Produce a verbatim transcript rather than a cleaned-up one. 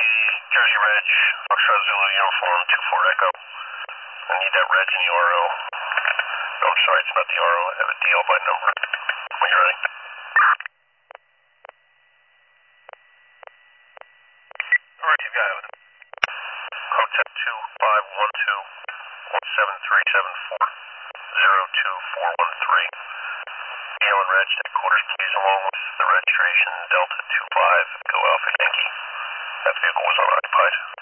Jersey Reg, Foxtrot Zulu Uniform two four Echo. I need that reg in the R O. No, I'm sorry, it's not the R O. I have a D L by number. When you're ready. Alright, you got it. Hotel two five one two one seven three seven four zero two four one three. D L and reg, headquarters, please, along with the registration Delta two five, Go Alpha Yankee. That vehicle was unoccupied.